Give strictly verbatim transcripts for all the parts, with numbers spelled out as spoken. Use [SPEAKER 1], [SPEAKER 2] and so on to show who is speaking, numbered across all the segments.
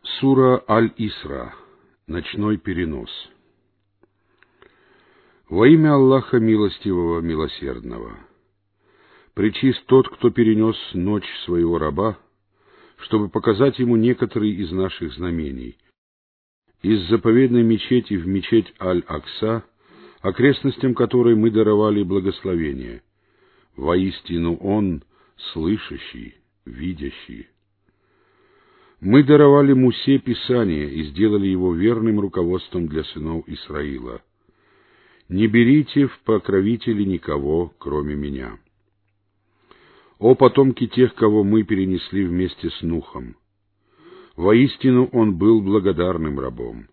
[SPEAKER 1] Сура Аль-Исра. Ночной перенос. Во имя Аллаха Милостивого, Милосердного. Пречист тот, кто перенес ночь своего раба, чтобы показать ему некоторые из наших знамений. Из заповедной мечети в мечеть Аль-Акса, окрестностям которой мы даровали благословение. Воистину Он слышащий, видящий. Мы даровали Мусе Писание и сделали его верным руководством для сынов Исраила. Не берите в покровители никого, кроме меня. О потомки тех, кого мы перенесли вместе с Нухом! Воистину он был благодарным рабом.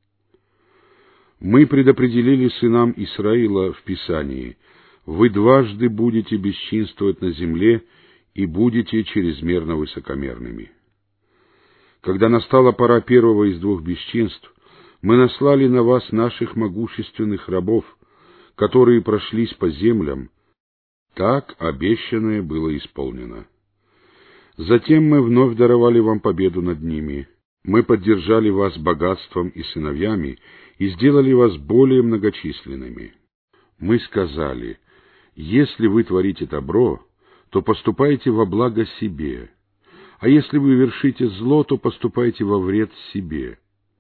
[SPEAKER 1] Мы предопределили сынам Исраила в Писании: вы дважды будете бесчинствовать на земле и будете чрезмерно высокомерными. Когда настала пора первого из двух бесчинств, мы наслали на вас наших могущественных рабов, которые прошлись по землям. Так обещанное было исполнено. Затем мы вновь даровали вам победу над ними. Мы поддержали вас богатством и сыновьями и сделали вас более многочисленными. Мы сказали: если вы творите добро, то поступайте во благо себе, а если вы вершите зло, то поступайте во вред себе.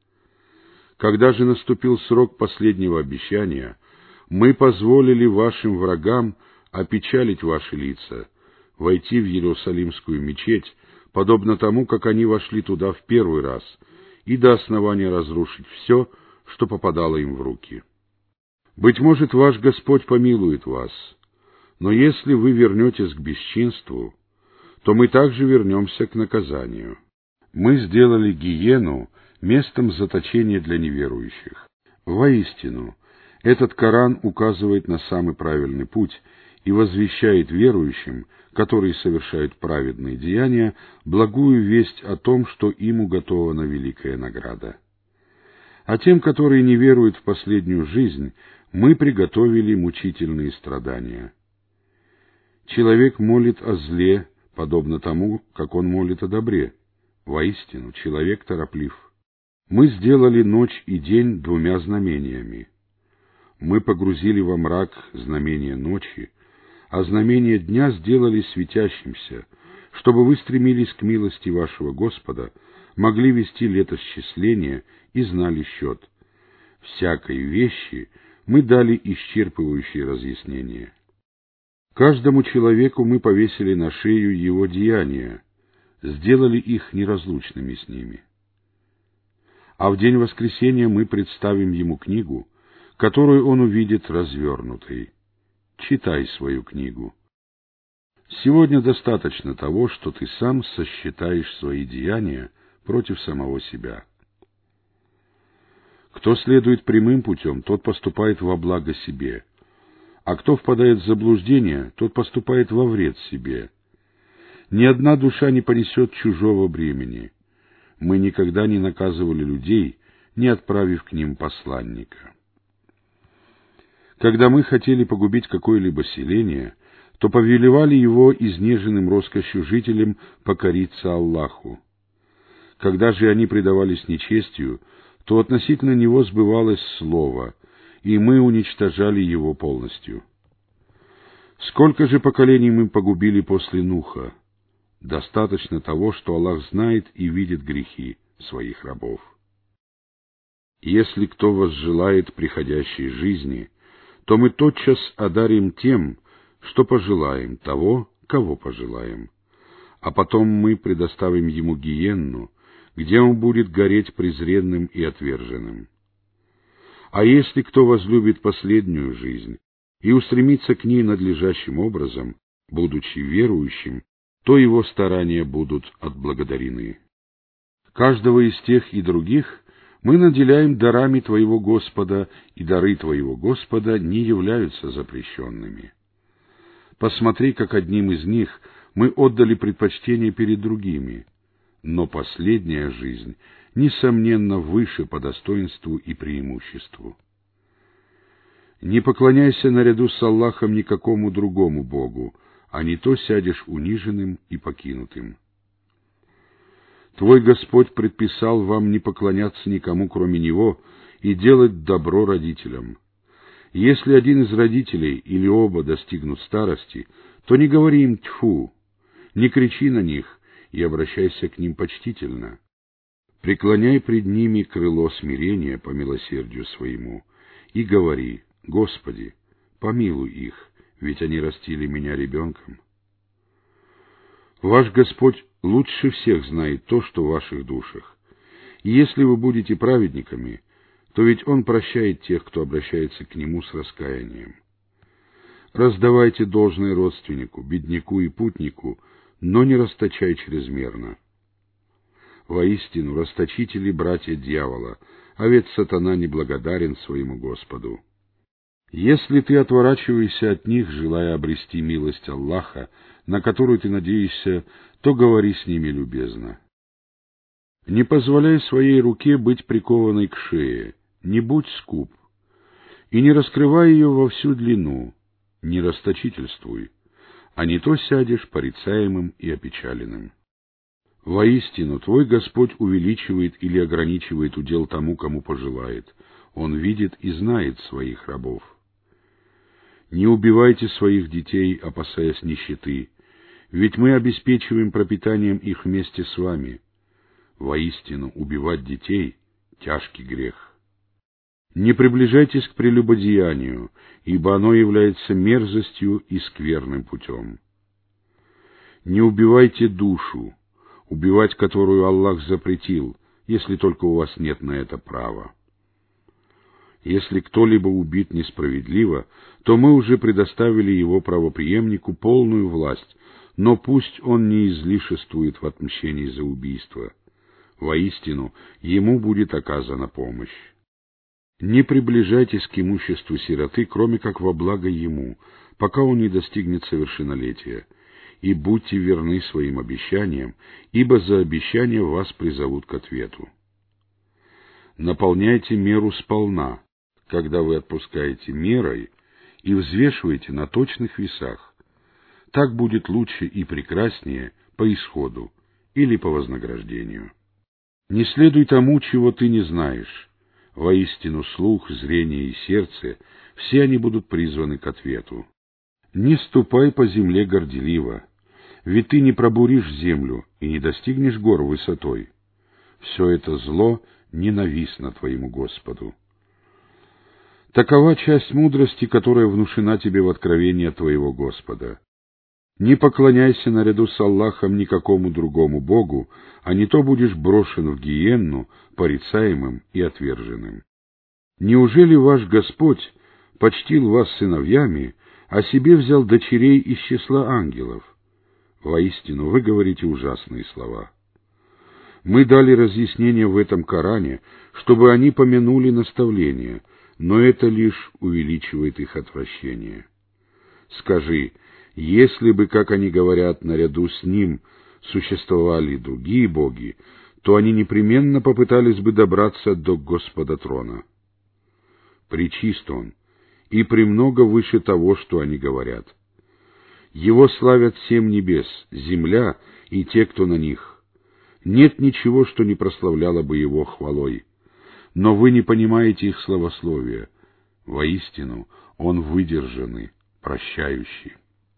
[SPEAKER 1] Когда же наступил срок последнего обещания, мы позволили вашим врагам опечалить ваши лица, войти в Иерусалимскую мечеть, подобно тому, как они вошли туда в первый раз, и до основания разрушить все, что попадало им в руки. Быть может, ваш Господь помилует вас, но если вы вернетесь к бесчинству, то мы также вернемся к наказанию. Мы сделали гиену местом заточения для неверующих. Воистину, этот Коран указывает на самый правильный путь и возвещает верующим, которые совершают праведные деяния, благую весть о том, что им уготована великая награда. А тем, которые не веруют в последнюю жизнь, мы приготовили мучительные страдания. Человек молит о зле, подобно тому, как он молит о добре. Воистину, человек тороплив. Мы сделали ночь и день двумя знамениями. Мы погрузили во мрак знамения ночи, а знамения дня сделали светящимся, чтобы вы стремились к милости вашего Господа, могли вести летосчисление и знали счет. Всякой вещи мы дали исчерпывающие разъяснения. Каждому человеку мы повесили на шею его деяния, сделали их неразлучными с ними. А в день воскресения мы представим ему книгу, которую он увидит развернутой. Читай свою книгу. Сегодня достаточно того, что ты сам сосчитаешь свои деяния против самого себя. Кто следует прямым путем, тот поступает во благо себе, а кто впадает в заблуждение, тот поступает во вред себе. Ни одна душа не понесет чужого бремени. Мы никогда не наказывали людей, не отправив к ним посланника. Когда мы хотели погубить какое-либо селение, то повелевали его изнеженным роскошью жителям покориться Аллаху. Когда же они предавались нечестию, то относительно него сбывалось слово, и мы уничтожали его полностью. Сколько же поколений мы погубили после Нуха? Достаточно того, что Аллах знает и видит грехи своих рабов. Если кто возжелает приходящей жизни, то мы тотчас одарим тем, что пожелаем, того, кого пожелаем. А потом мы предоставим ему гиенну, где он будет гореть презренным и отверженным. А если кто возлюбит последнюю жизнь и устремится к ней надлежащим образом, будучи верующим, то его старания будут отблагодарены. Каждого из тех и других мы наделяем дарами твоего Господа, и дары твоего Господа не являются запрещенными. Посмотри, как одним из них мы отдали предпочтение перед другими, но последняя жизнь, несомненно, выше по достоинству и преимуществу. Не поклоняйся наряду с Аллахом никакому другому Богу, а не то сядешь униженным и покинутым. Твой Господь предписал вам не поклоняться никому, кроме Него, и делать добро родителям. Если один из родителей или оба достигнут старости, то не говори им «тьфу», не кричи на них и обращайся к ним почтительно. Преклоняй пред ними крыло смирения по милосердию своему и говори: «Господи, помилуй их, ведь они растили меня ребенком». Ваш Господь лучше всех знает то, что в ваших душах. И если вы будете праведниками, то ведь Он прощает тех, кто обращается к Нему с раскаянием. Раздавайте должное родственнику, бедняку и путнику, но не расточай чрезмерно. Воистину, расточители — братья дьявола, а ведь сатана неблагодарен своему Господу. Если ты отворачиваешься от них, желая обрести милость Аллаха, на которую ты надеешься, то говори с ними любезно. Не позволяй своей руке быть прикованной к шее, не будь скуп, и не раскрывай ее во всю длину, не расточительствуй, а не то сядешь порицаемым и опечаленным. Воистину, твой Господь увеличивает или ограничивает удел тому, кому пожелает. Он видит и знает своих рабов. Не убивайте своих детей, опасаясь нищеты, ведь мы обеспечиваем пропитанием их вместе с вами. Воистину, убивать детей — тяжкий грех. Не приближайтесь к прелюбодеянию, ибо оно является мерзостью и скверным путем. Не убивайте душу, убивать которую Аллах запретил, если только у вас нет на это права. Если кто-либо убит несправедливо, то мы уже предоставили его правопреемнику полную власть, но пусть он не излишествует в отмщении за убийство. Воистину, ему будет оказана помощь. Не приближайтесь к имуществу сироты, кроме как во благо ему, пока он не достигнет совершеннолетия, и будьте верны своим обещаниям, ибо за обещания вас призовут к ответу. Наполняйте меру сполна, когда вы отпускаете мерой, и взвешиваете на точных весах. Так будет лучше и прекраснее по исходу или по вознаграждению. Не следуй тому, чего ты не знаешь. Воистину, слух, зрение и сердце — все они будут призваны к ответу. Не ступай по земле горделиво, ведь ты не пробуришь землю и не достигнешь гор высотой. Все это зло ненавистно твоему Господу. Такова часть мудрости, которая внушена тебе в откровении от твоего Господа. Не поклоняйся наряду с Аллахом никакому другому Богу, а не то будешь брошен в гиенну, порицаемым и отверженным. Неужели ваш Господь почтил вас сыновьями, а себе взял дочерей из числа ангелов? Воистину, вы говорите ужасные слова. Мы дали разъяснение в этом Коране, чтобы они помянули наставление, но это лишь увеличивает их отвращение. Скажи: если бы, как они говорят, наряду с ним существовали другие боги, то они непременно попытались бы добраться до Господа трона. Пречист Он и премного выше того, что они говорят. Его славят семь небес, земля и те, кто на них. Нет ничего, что не прославляло бы Его хвалой. Но вы не понимаете их словословия. Воистину, Он выдержанный, прощающий.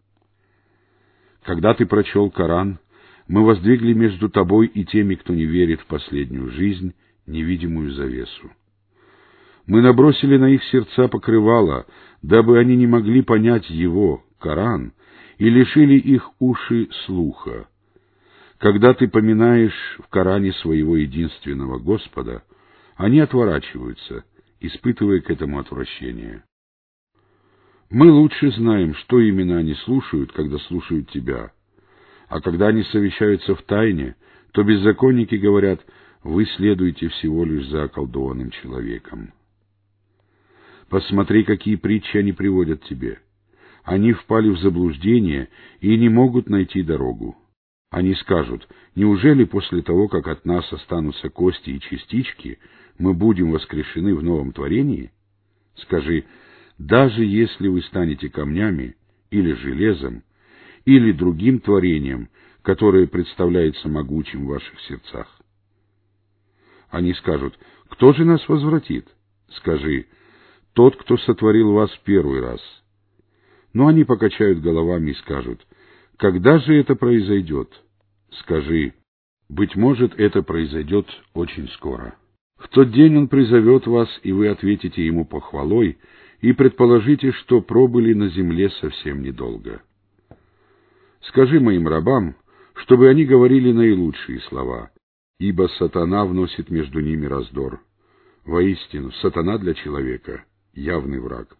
[SPEAKER 1] Когда ты прочел Коран, мы воздвигли между тобой и теми, кто не верит в последнюю жизнь, невидимую завесу. Мы набросили на их сердца покрывало, дабы они не могли понять его, Коран, и лишили их уши слуха. Когда ты поминаешь в Коране своего единственного Господа, они отворачиваются, испытывая к этому отвращение. Мы лучше знаем, что именно они слушают, когда слушают тебя. А когда они совещаются в тайне, то беззаконники говорят: вы следуете всего лишь за околдованным человеком. Посмотри, какие притчи они приводят тебе. Они впали в заблуждение и не могут найти дорогу. Они скажут: неужели после того, как от нас останутся кости и частички, мы будем воскрешены в новом творении? Скажи: даже если вы станете камнями или железом, или другим творением, которое представляется могучим в ваших сердцах. Они скажут: кто же нас возвратит? Скажи: тот, кто сотворил вас в первый раз. Но они покачают головами и скажут: когда же это произойдет? Скажи: быть может, это произойдет очень скоро. В тот день он призовет вас, и вы ответите ему похвалой, и предположите, что пробыли на земле совсем недолго. Скажи моим рабам, чтобы они говорили наилучшие слова, ибо сатана вносит между ними раздор. Воистину, сатана для человека — явный враг.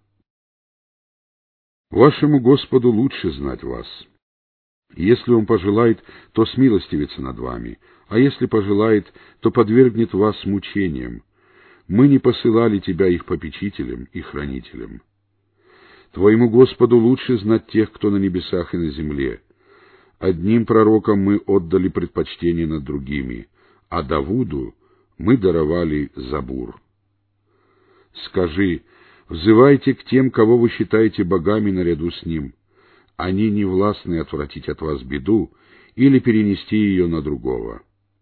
[SPEAKER 1] Вашему Господу лучше знать вас. Если Он пожелает, то смилостивится над вами, а если пожелает, то подвергнет вас мучениям. Мы не посылали тебя их попечителям и хранителям. Твоему Господу лучше знать тех, кто на небесах и на земле. Одним пророкам мы отдали предпочтение над другими, а Давуду мы даровали Забур. Скажи: взывайте к тем, кого вы считаете богами наряду с ним. Они не властны отвратить от вас беду или перенести ее на другого.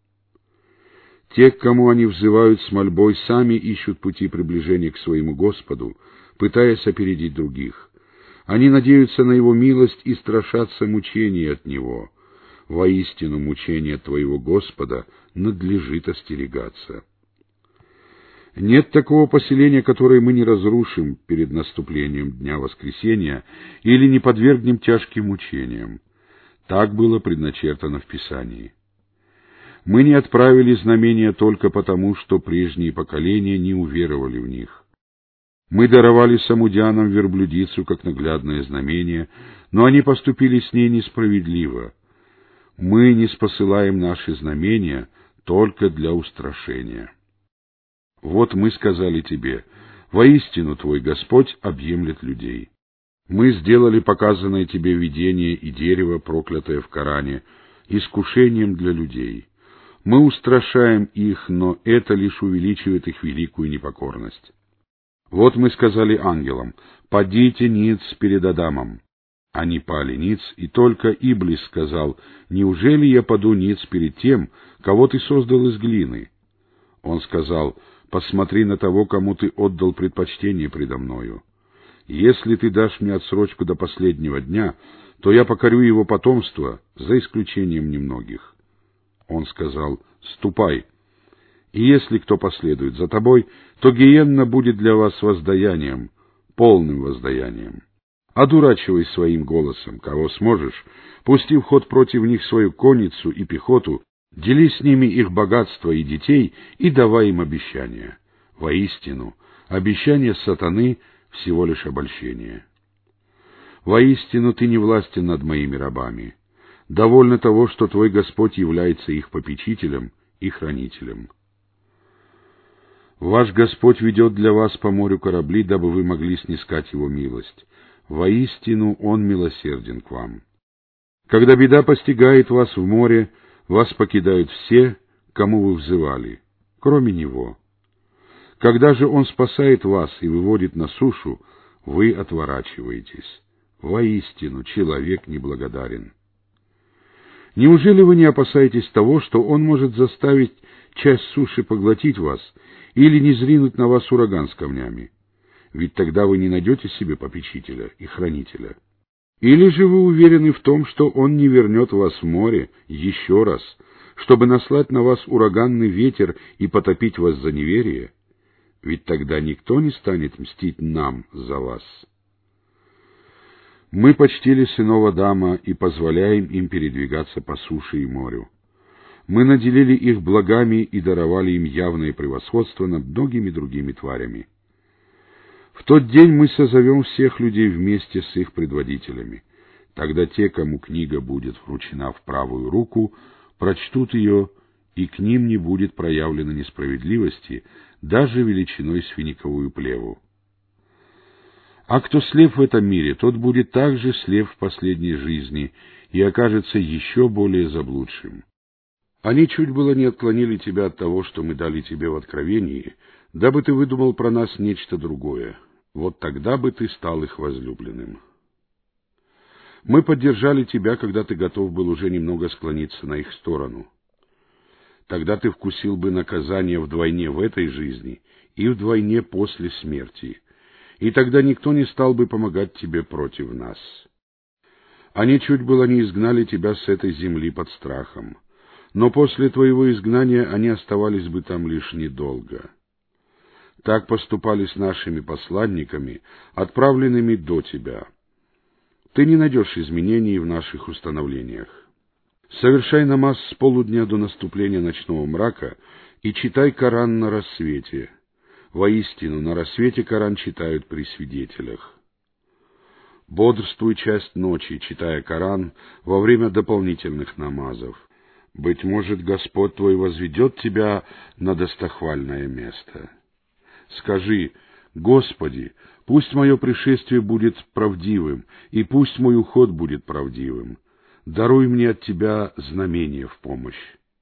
[SPEAKER 1] Те, к кому они взывают с мольбой, сами ищут пути приближения к своему Господу, пытаясь опередить других. Они надеются на Его милость и страшатся мучений от Него. Воистину, мучения твоего Господа надлежит остерегаться. Нет такого поселения, которое мы не разрушим перед наступлением Дня Воскресения или не подвергнем тяжким мучениям. Так было предначертано в Писании. Мы не отправили знамения только потому, что прежние поколения не уверовали в них. Мы даровали самудянам верблюдицу как наглядное знамение, но они поступили с ней несправедливо. Мы не спосылаем наши знамения только для устрашения. Вот мы сказали тебе: воистину твой Господь объемлет людей. Мы сделали показанное тебе видение и дерево, проклятое в Коране, искушением для людей. Мы устрашаем их, но это лишь увеличивает их великую непокорность. Вот мы сказали ангелам: падите ниц перед Адамом. Они пали ниц, и только Иблис сказал: неужели я паду ниц перед тем, кого ты создал из глины? Он сказал: посмотри на того, кому ты отдал предпочтение предо мною. Если ты дашь мне отсрочку до последнего дня, то я покорю его потомство, за исключением немногих. Он сказал: ступай. И если кто последует за тобой, то гиенна будет для вас воздаянием, полным воздаянием. Одурачивай своим голосом, кого сможешь, пусти в ход против них свою конницу и пехоту, дели с ними их богатство и детей и давай им обещания. Воистину, обещание сатаны всего лишь обольщение. Воистину, ты не властен над моими рабами. Довольно того, что твой Господь является их попечителем и хранителем. Ваш Господь ведет для вас по морю корабли, дабы вы могли снискать Его милость. Воистину, Он милосерден к вам. Когда беда постигает вас в море, вас покидают все, кому вы взывали, кроме Него. Когда же Он спасает вас и выводит на сушу, вы отворачиваетесь. Воистину, человек неблагодарен. Неужели вы не опасаетесь того, что Он может заставить часть суши поглотить вас или не зринуть на вас ураган с камнями? Ведь тогда вы не найдете себе попечителя и хранителя. Или же вы уверены в том, что Он не вернет вас в море еще раз, чтобы наслать на вас ураганный ветер и потопить вас за неверие? Ведь тогда никто не станет мстить нам за вас. Мы почтили сынов Адама и позволяем им передвигаться по суше и морю. Мы наделили их благами и даровали им явное превосходство над многими другими тварями. В тот день мы созовем всех людей вместе с их предводителями. Тогда те, кому книга будет вручена в правую руку, прочтут ее, и к ним не будет проявлено несправедливости, даже величиной с финиковую плеву. А кто слеп в этом мире, тот будет также слеп в последней жизни и окажется еще более заблудшим. Они чуть было не отклонили тебя от того, что мы дали тебе в откровении, дабы ты выдумал про нас нечто другое. Вот тогда бы ты стал их возлюбленным. Мы поддержали тебя, когда ты готов был уже немного склониться на их сторону. Тогда ты вкусил бы наказание вдвойне в этой жизни и вдвойне после смерти, и тогда никто не стал бы помогать тебе против нас. Они чуть было не изгнали тебя с этой земли под страхом, но после твоего изгнания они оставались бы там лишь недолго. Так поступали с нашими посланниками, отправленными до тебя. Ты не найдешь изменений в наших установлениях. Совершай намаз с полудня до наступления ночного мрака и читай Коран на рассвете. Воистину, на рассвете Коран читают при свидетелях. Бодрствуй часть ночи, читая Коран во время дополнительных намазов. Быть может, Господь твой возведет тебя на достохвальное место. Скажи: Господи, пусть мое пришествие будет правдивым, и пусть мой уход будет правдивым. Даруй мне от Тебя знамение в помощь.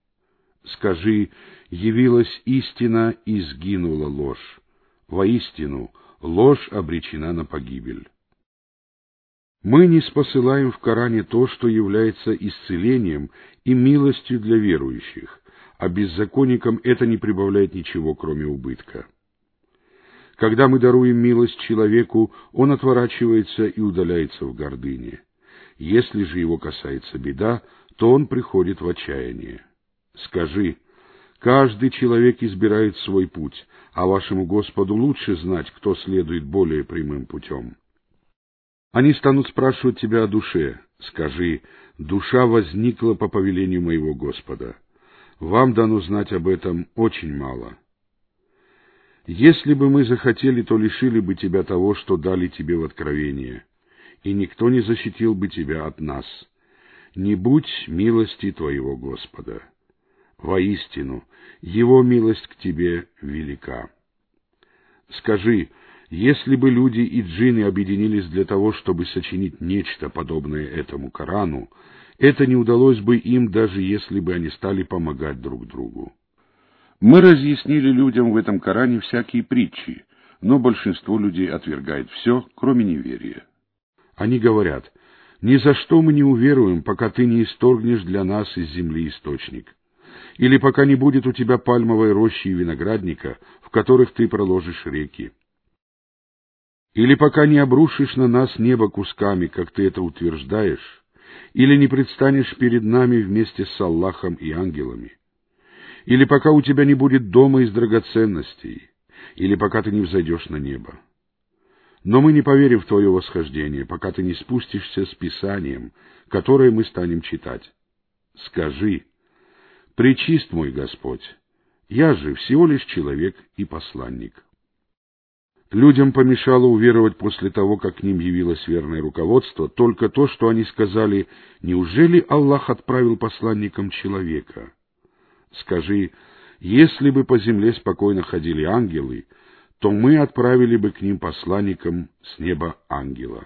[SPEAKER 1] Скажи: явилась истина и сгинула ложь. Воистину, ложь обречена на погибель. Мы не спосылаем в Коране то, что является исцелением и милостью для верующих, а беззаконникам это не прибавляет ничего, кроме убытка. Когда мы даруем милость человеку, он отворачивается и удаляется в гордыне. Если же его касается беда, то он приходит в отчаяние. Скажи: каждый человек избирает свой путь, а вашему Господу лучше знать, кто следует более прямым путем. Они станут спрашивать тебя о душе. Скажи: душа возникла по повелению моего Господа. Вам дано знать об этом очень мало. Если бы мы захотели, то лишили бы тебя того, что дали тебе в откровение, и никто не защитил бы тебя от нас. Не будь милости твоего Господа. Воистину, Его милость к тебе велика. Скажи: если бы люди и джинны объединились для того, чтобы сочинить нечто подобное этому Корану, это не удалось бы им, даже если бы они стали помогать друг другу. Мы разъяснили людям в этом Коране всякие притчи, но большинство людей отвергает все, кроме неверия. Они говорят: ни за что мы не уверуем, пока ты не исторгнешь для нас из земли источник, или пока не будет у тебя пальмовой рощи и виноградника, в которых ты проложишь реки, или пока не обрушишь на нас небо кусками, как ты это утверждаешь, или не предстанешь перед нами вместе с Аллахом и ангелами, или пока у тебя не будет дома из драгоценностей, или пока ты не взойдешь на небо. Но мы не поверим в твое восхождение, пока ты не спустишься с Писанием, которое мы станем читать. Скажи: пречист мой Господь, я же всего лишь человек и посланник. Людям помешало уверовать после того, как к ним явилось верное руководство, только то, что они сказали: неужели Аллах отправил посланником человека? Скажи: если бы по земле спокойно ходили ангелы, то мы отправили бы к ним посланником с неба ангела.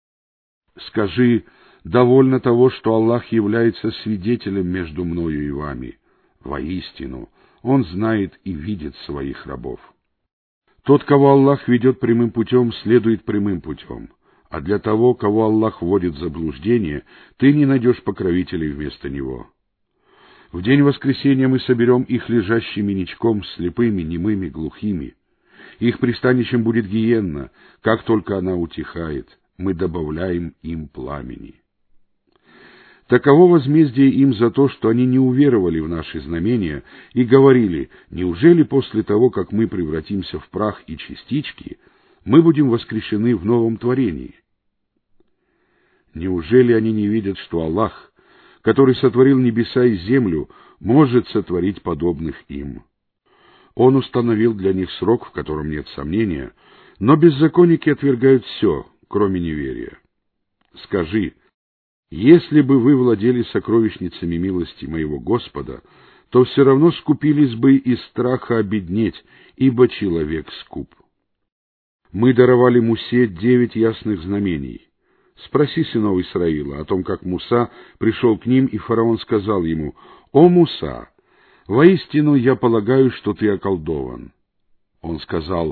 [SPEAKER 1] Скажи: довольно того, что Аллах является свидетелем между мною и вами. Воистину, Он знает и видит своих рабов. Тот, кого Аллах ведет прямым путем, следует прямым путем, а для того, кого Аллах вводит в заблуждение, ты не найдешь покровителей вместо него. В день воскресения мы соберем их лежащими ничком, слепыми, немыми, глухими. Их пристанищем будет гиенна. Как только она утихает, мы добавляем им пламени. Таково возмездие им за то, что они не уверовали в наши знамения и говорили: неужели после того, как мы превратимся в прах и частички, мы будем воскрешены в новом творении? Неужели они не видят, что Аллах, который сотворил небеса и землю, может сотворить подобных им? Он установил для них срок, в котором нет сомнения, но беззаконники отвергают все, кроме неверия. Скажи: если бы вы владели сокровищницами милости моего Господа, то все равно скупились бы из страха обеднеть, ибо человек скуп. Мы даровали Мусе девять ясных знамений. Спроси сынов Исраила о том, как Муса пришел к ним, и фараон сказал ему: «О Муса, воистину я полагаю, что ты околдован». Он сказал: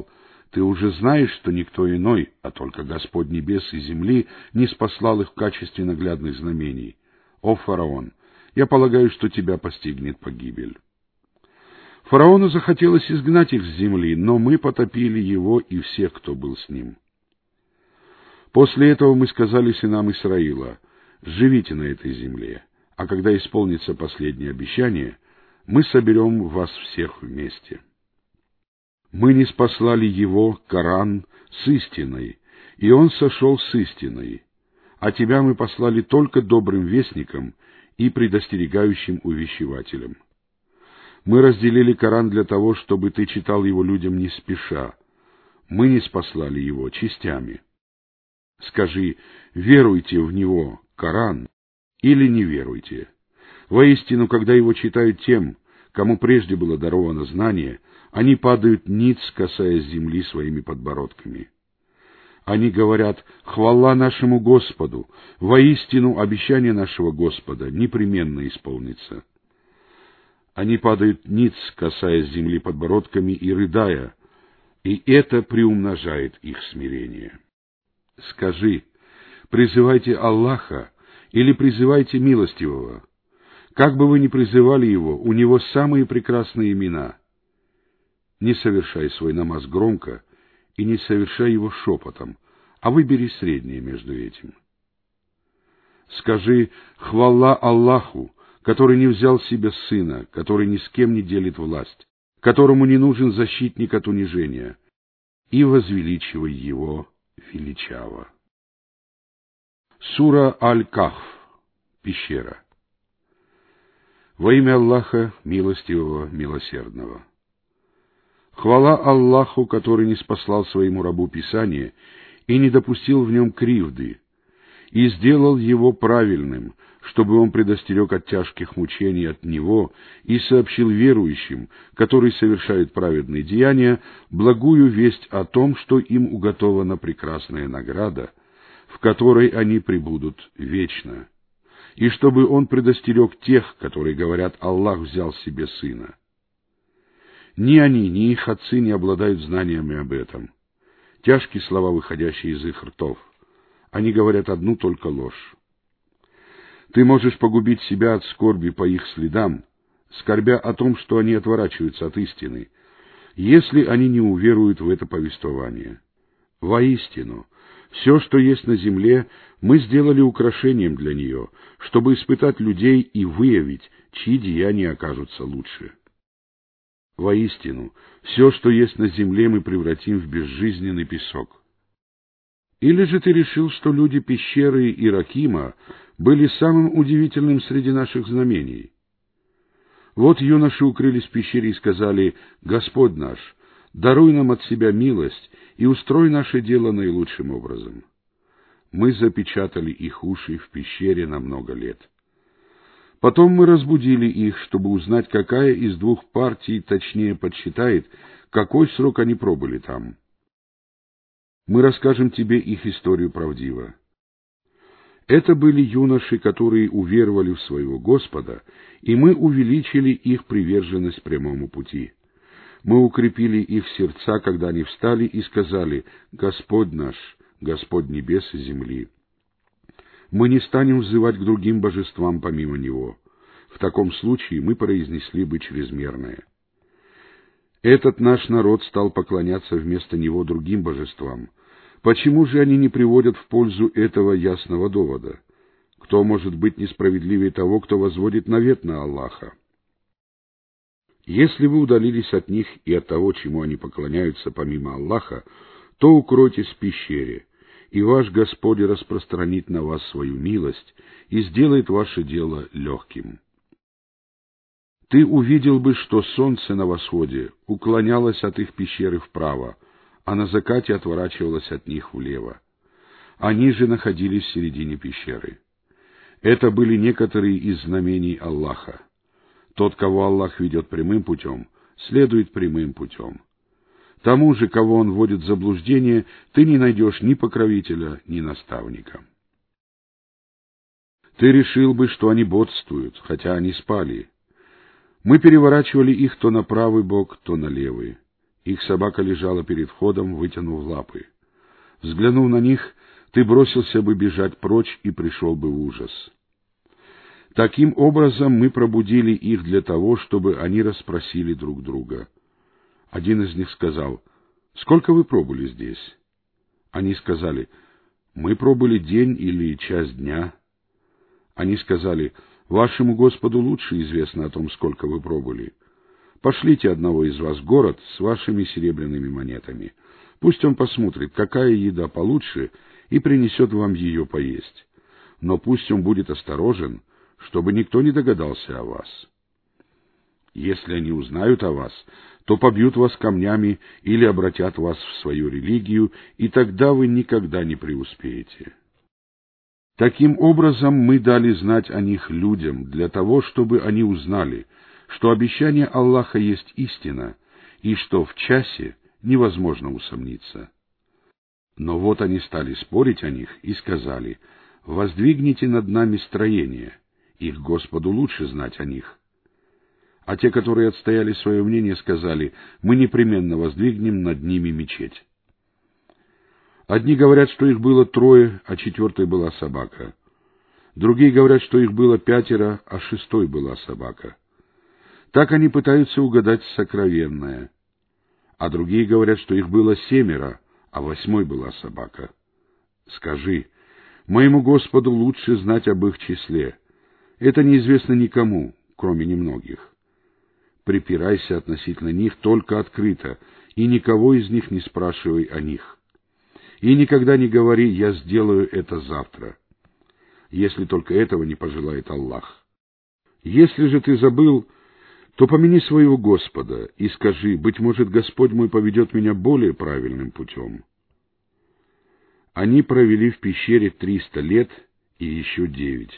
[SPEAKER 1] Ты уже знаешь, что никто иной, а только Господь небес и земли, не спаслал их в качестве наглядных знамений. О, фараон, я полагаю, что тебя постигнет погибель». Фараону захотелось изгнать их с земли, но мы потопили его и всех, кто был с ним. После этого мы сказали сынам Исраила: «Живите на этой земле, а когда исполнится последнее обещание, мы соберем вас всех вместе». Мы не спаслали его, Коран, с истиной, и он сошел с истиной, а тебя мы послали только добрым вестником и предостерегающим увещевателем. Мы разделили Коран для того, чтобы ты читал его людям не спеша. Мы не спаслали его частями. Скажи: веруйте в него, Коран, или не веруйте. Воистину, когда его читают тем, кому прежде было даровано знание, они падают ниц, касаясь земли своими подбородками. Они говорят: «Хвала нашему Господу! Воистину, обещание нашего Господа непременно исполнится». Они падают ниц, касаясь земли подбородками и рыдая, и это приумножает их смирение. Скажи: призывайте Аллаха или призывайте Милостивого. Как бы вы ни призывали Его, у Него самые прекрасные имена. Не совершай свой намаз громко и не совершай его шепотом, а выбери среднее между этим. Скажи: хвала Аллаху, который не взял себе сына, который ни с кем не делит власть, которому не нужен защитник от унижения, и возвеличивай его величаво. Сура Аль-Кахф. Пещера. Во имя Аллаха, милостивого, милосердного. Хвала Аллаху, который не спаслал своему рабу Писание и не допустил в нем кривды, и сделал его правильным, чтобы он предостерег от тяжких мучений от него и сообщил верующим, которые совершают праведные деяния, благую весть о том, что им уготована прекрасная награда, в которой они пребудут вечно, и чтобы он предостерег тех, которые говорят: Аллах взял себе сына. Ни они, ни их отцы не обладают знаниями об этом. Тяжкие слова, выходящие из их ртов. Они говорят одну только ложь. Ты можешь погубить себя от скорби по их следам, скорбя о том, что они отворачиваются от истины, если они не уверуют в это повествование. Воистину, все, что есть на земле, мы сделали украшением для нее, чтобы испытать людей и выявить, чьи деяния окажутся лучше. Воистину, все, что есть на земле, мы превратим в безжизненный песок. Или же ты решил, что люди пещеры Иракима были самым удивительным среди наших знамений? Вот юноши укрылись в пещере и сказали: «Господь наш, даруй нам от себя милость и устрой наше дело наилучшим образом». Мы запечатали их уши в пещере на много лет. Потом мы разбудили их, чтобы узнать, какая из двух партий точнее подсчитает, какой срок они пробыли там. Мы расскажем тебе их историю правдиво. Это были юноши, которые уверовали в своего Господа, и мы увеличили их приверженность прямому пути. Мы укрепили их сердца, когда они встали и сказали: «Господь наш, Господь небес и земли». Мы не станем взывать к другим божествам помимо Него. В таком случае мы произнесли бы чрезмерное. Этот наш народ стал поклоняться вместо Него другим божествам. Почему же они не приводят в пользу этого ясного довода? Кто может быть несправедливее того, кто возводит навет на Аллаха? Если вы удалились от них и от того, чему они поклоняются помимо Аллаха, то укройтесь в пещере, и ваш Господь распространит на вас свою милость и сделает ваше дело легким. Ты увидел бы, что солнце на восходе уклонялось от их пещеры вправо, а на закате отворачивалось от них влево. Они же находились в середине пещеры. Это были некоторые из знамений Аллаха. Тот, кого Аллах ведет прямым путем, следует прямым путем. Тому же, кого Он вводит в заблуждение, ты не найдешь ни покровителя, ни наставника. Ты решил бы, что они бодствуют, хотя они спали. Мы переворачивали их то на правый бок, то на левый. Их собака лежала перед входом, вытянув лапы. Взглянув на них, ты бросился бы бежать прочь и пришел бы в ужас. Таким образом мы пробудили их для того, чтобы они расспросили друг друга. Один из них сказал: «Сколько вы пробыли здесь?» Они сказали: «Мы пробыли день или часть дня». Они сказали: «Вашему Господу лучше известно о том, сколько вы пробыли. Пошлите одного из вас в город с вашими серебряными монетами. Пусть он посмотрит, какая еда получше, и принесет вам ее поесть. Но пусть он будет осторожен, чтобы никто не догадался о вас. Если они узнают о вас, то побьют вас камнями или обратят вас в свою религию, и тогда вы никогда не преуспеете». Таким образом, мы дали знать о них людям, для того, чтобы они узнали, что обещание Аллаха есть истина, и что в часе невозможно усомниться. Но вот они стали спорить о них и сказали: «Воздвигните над нами строение, их Господу лучше знать о них». А те, которые отстояли свое мнение, сказали: «Мы непременно воздвигнем над ними мечеть». Одни говорят, что их было трое, а четвертой была собака. Другие говорят, что их было пятеро, а шестой была собака. Так они пытаются угадать сокровенное. А другие говорят, что их было семеро, а восьмой была собака. Скажи: моему Господу лучше знать об их числе. Это неизвестно никому, кроме немногих. Припирайся относительно них только открыто, и никого из них не спрашивай о них. И никогда не говори: «Я сделаю это завтра», если только этого не пожелает Аллах. Если же ты забыл, то помяни своего Господа и скажи: быть может, Господь мой поведет меня более правильным путем. Они провели в пещере триста лет и еще девять.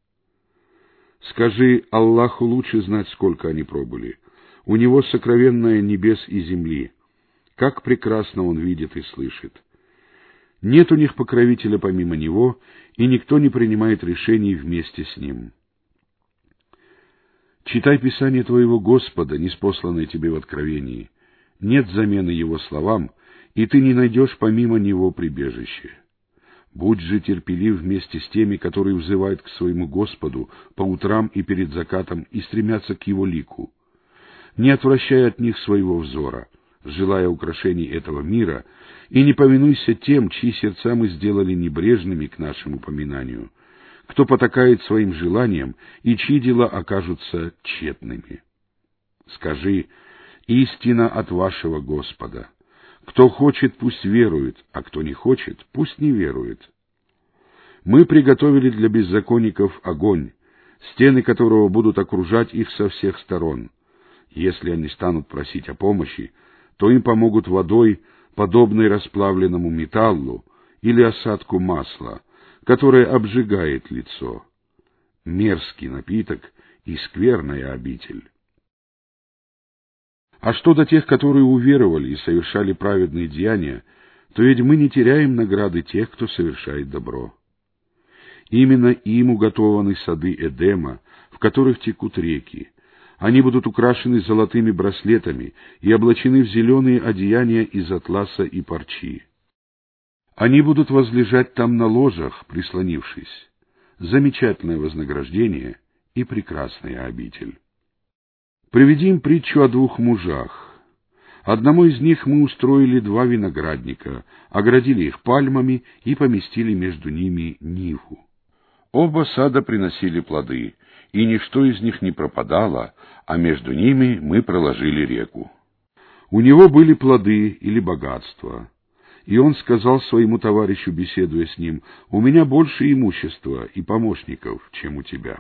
[SPEAKER 1] Скажи: Аллаху лучше знать, сколько они пробыли. У Него сокровенное небес и земли. Как прекрасно Он видит и слышит. Нет у них покровителя помимо Него, и никто не принимает решений вместе с Ним. Читай Писание твоего Господа, ниспосланное тебе в откровении. Нет замены Его словам, и ты не найдешь помимо Него прибежище. Будь же терпелив вместе с теми, которые взывают к своему Господу по утрам и перед закатом и стремятся к Его лику. Не отвращай от них своего взора, желая украшений этого мира, и не повинуйся тем, чьи сердца мы сделали небрежными к нашему поминанию, кто потакает своим желаниям, и чьи дела окажутся тщетными. Скажи: истина от вашего Господа. Кто хочет, пусть верует, а кто не хочет, пусть не верует. Мы приготовили для беззаконников огонь, стены которого будут окружать их со всех сторон. Если они станут просить о помощи, то им помогут водой, подобной расплавленному металлу или осадку масла, которое обжигает лицо. Мерзкий напиток и скверная обитель. А что до тех, которые уверовали и совершали праведные деяния, то ведь мы не теряем награды тех, кто совершает добро. Именно им уготованы сады Эдема, в которых текут реки. Они будут украшены золотыми браслетами и облачены в зеленые одеяния из атласа и парчи. Они будут возлежать там на ложах, прислонившись. Замечательное вознаграждение и прекрасная обитель. Приведим притчу о двух мужах. Одному из них мы устроили два виноградника, оградили их пальмами и поместили между ними ниву. Оба сада приносили плоды, и ничто из них не пропадало, а между ними мы проложили реку. У него были плоды или богатства, и он сказал своему товарищу, беседуя с ним: «У меня больше имущества и помощников, чем у тебя».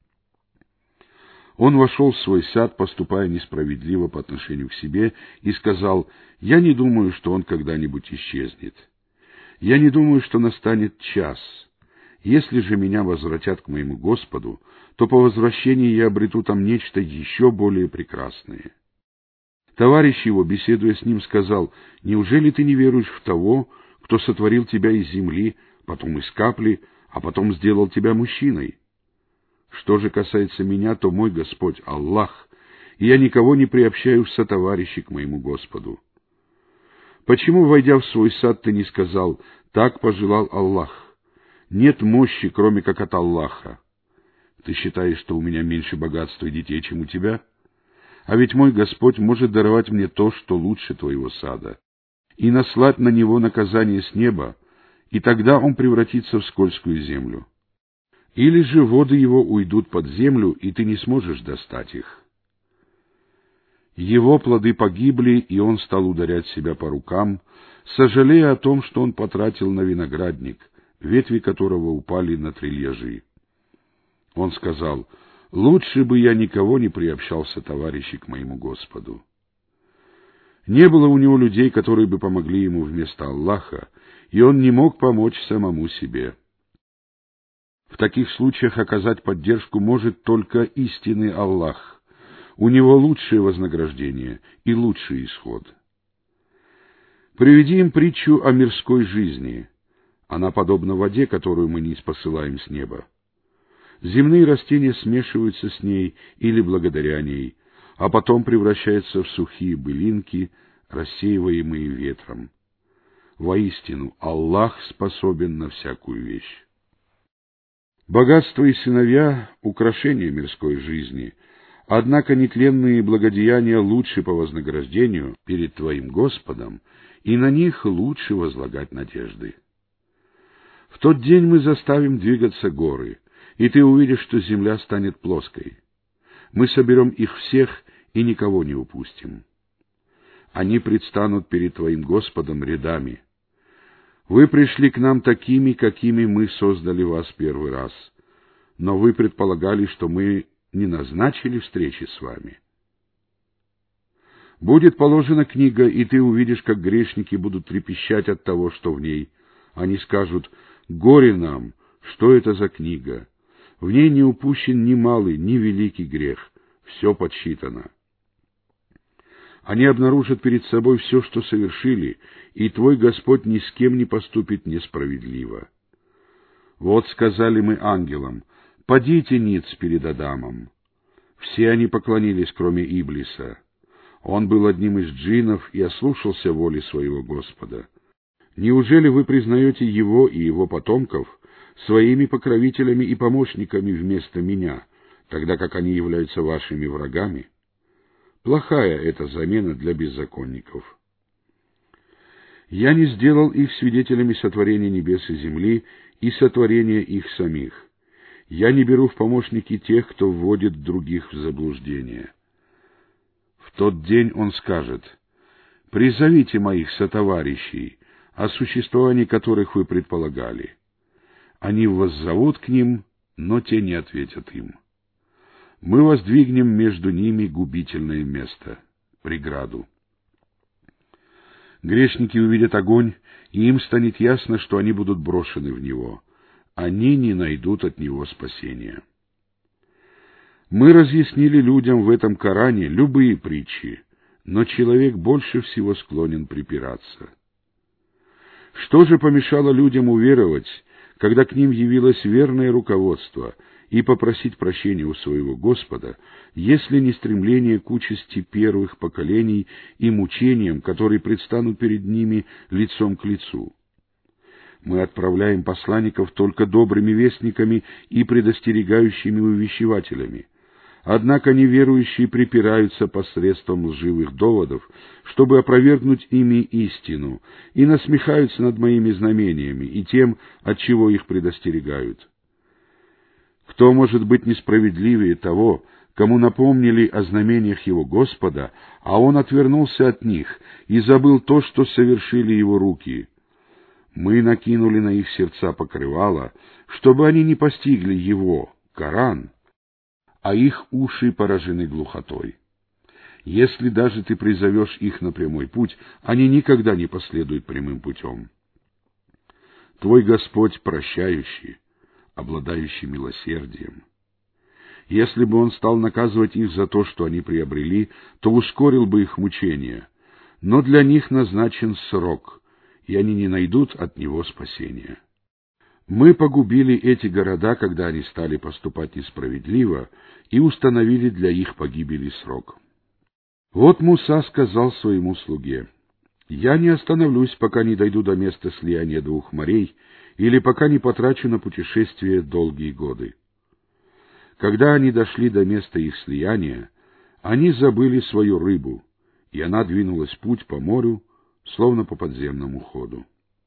[SPEAKER 1] Он вошел в свой сад, поступая несправедливо по отношению к себе, и сказал: «Я не думаю, что он когда-нибудь исчезнет. Я не думаю, что настанет час. Если же меня возвратят к моему Господу, то по возвращении я обрету там нечто еще более прекрасное». Товарищ его, беседуя с ним, сказал: «Неужели ты не веруешь в того, кто сотворил тебя из земли, потом из капли, а потом сделал тебя мужчиной? Что же касается меня, то мой Господь Аллах, и я никого не приобщаю в сотоварищи к моему Господу. Почему, войдя в свой сад, ты не сказал: «Так пожелал Аллах»? Нет мощи, кроме как от Аллаха. Ты считаешь, что у меня меньше богатства и детей, чем у тебя? А ведь мой Господь может даровать мне то, что лучше твоего сада, и наслать на него наказание с неба, и тогда он превратится в скользкую землю. Или же воды его уйдут под землю, и ты не сможешь достать их. Его плоды погибли, и он стал ударять себя по рукам, сожалея о том, что он потратил на виноградник, ветви которого упали на трильяжи. Он сказал: «Лучше бы я никого не приобщался, товарищи, к моему Господу». Не было у него людей, которые бы помогли ему вместо Аллаха, и он не мог помочь самому себе. В таких случаях оказать поддержку может только истинный Аллах. У него лучшее вознаграждение и лучший исход. Приведи им притчу о мирской жизни. Она подобна воде, которую мы низ посылаем с неба. Земные растения смешиваются с ней или благодаря ней, а потом превращаются в сухие былинки, рассеиваемые ветром. Воистину, Аллах способен на всякую вещь. Богатство и сыновья — украшения мирской жизни, однако нетленные благодеяния лучше по вознаграждению перед твоим Господом, и на них лучше возлагать надежды. В тот день мы заставим двигаться горы, и ты увидишь, что земля станет плоской. Мы соберем их всех и никого не упустим. Они предстанут перед твоим Господом рядами. Вы пришли к нам такими, какими мы создали вас первый раз, но вы предполагали, что мы не назначили встречи с вами. Будет положена книга, и ты увидишь, как грешники будут трепещать от того, что в ней. Они скажут: «Горе нам! Что это за книга? В ней не упущен ни малый, ни великий грех. Все подсчитано». Они обнаружат перед собой все, что совершили, и твой Господь ни с кем не поступит несправедливо. Вот сказали мы ангелам: «Падите ниц перед Адамом». Все они поклонились, кроме Иблиса. Он был одним из джиннов и ослушался воли своего Господа. Неужели вы признаете его и его потомков своими покровителями и помощниками вместо меня, тогда как они являются вашими врагами? Плохая эта замена для беззаконников. Я не сделал их свидетелями сотворения небес и земли и сотворения их самих. Я не беру в помощники тех, кто вводит других в заблуждение. В тот день он скажет: «Призовите моих сотоварищей, о существовании которых вы предполагали». Они воззовут к ним, но те не ответят им. Мы воздвигнем между ними губительное место, преграду. Грешники увидят огонь, и им станет ясно, что они будут брошены в него. Они не найдут от него спасения. Мы разъяснили людям в этом Коране любые притчи, но человек больше всего склонен припираться. Что же помешало людям уверовать, когда к ним явилось верное руководство, и попросить прощения у своего Господа, если не стремление к участи первых поколений и мучениям, которые предстанут перед ними лицом к лицу? Мы отправляем посланников только добрыми вестниками и предостерегающими увещевателями. Однако неверующие припираются посредством лживых доводов, чтобы опровергнуть ими истину, и насмехаются над моими знамениями и тем, от чего их предостерегают. Кто может быть несправедливее того, кому напомнили о знамениях его Господа, а он отвернулся от них и забыл то, что совершили его руки? Мы накинули на их сердца покрывало, чтобы они не постигли его, Коран, а их уши поражены глухотой. Если даже ты призовешь их на прямой путь, они никогда не последуют прямым путем. Твой Господь прощающий, обладающий милосердием. Если бы он стал наказывать их за то, что они приобрели, то ускорил бы их мучения, но для них назначен срок, и они не найдут от него спасения. Мы погубили эти города, когда они стали поступать несправедливо, и установили для их погибели срок. Вот Муса сказал своему слуге: Я не остановлюсь, пока не дойду до места слияния двух морей, или пока не потрачу на путешествие долгие годы. Когда они дошли до места их слияния, они забыли свою рыбу, и она двинулась в путь по морю, словно по подземному ходу.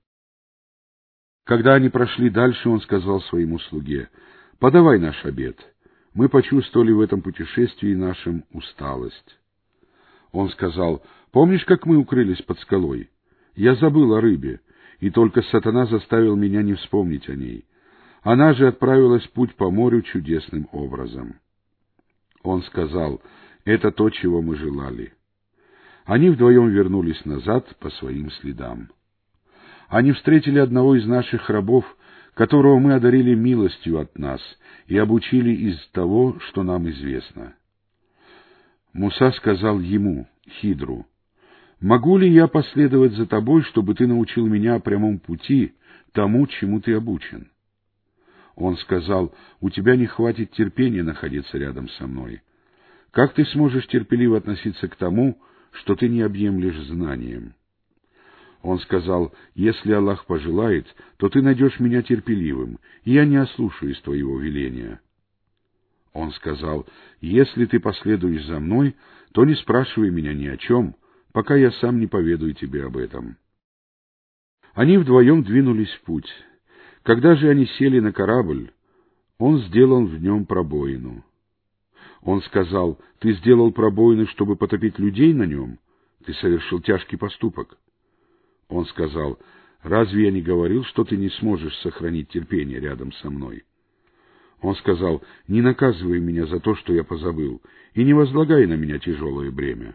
[SPEAKER 1] Когда они прошли дальше, он сказал своему слуге: «Подавай наш обед. Мы почувствовали в этом путешествии нашем усталость». Он сказал: «Помнишь, как мы укрылись под скалой? Я забыл о рыбе, и только сатана заставил меня не вспомнить о ней. Она же отправилась в путь по морю чудесным образом». Он сказал: «Это то, чего мы желали». Они вдвоем вернулись назад по своим следам. Они встретили одного из наших рабов, которого мы одарили милостью от нас и обучили из того, что нам известно. Муса сказал ему, Хидру: «Могу ли я последовать за тобой, чтобы ты научил меня о прямом пути, тому, чему ты обучен?» Он сказал: «У тебя не хватит терпения находиться рядом со мной. Как ты сможешь терпеливо относиться к тому, что ты не объемлешь знанием?» Он сказал: «Если Аллах пожелает, то ты найдешь меня терпеливым, и я не ослушаюсь твоего веления». Он сказал: «Если ты последуешь за мной, то не спрашивай меня ни о чем, пока я сам не поведаю тебе об этом». Они вдвоем двинулись в путь. Когда же они сели на корабль, он сделал в нем пробоину. Он сказал: «Ты сделал пробоину, чтобы потопить людей на нем? Ты совершил тяжкий поступок». Он сказал: «Разве я не говорил, что ты не сможешь сохранить терпение рядом со мной?» Он сказал: «Не наказывай меня за то, что я позабыл, и не возлагай на меня тяжелое бремя».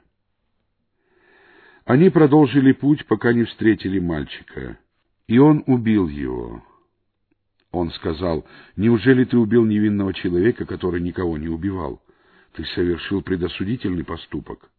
[SPEAKER 1] Они продолжили путь, пока не встретили мальчика, и он убил его. Он сказал: «Неужели ты убил невинного человека, который никого не убивал? Ты совершил предосудительный поступок».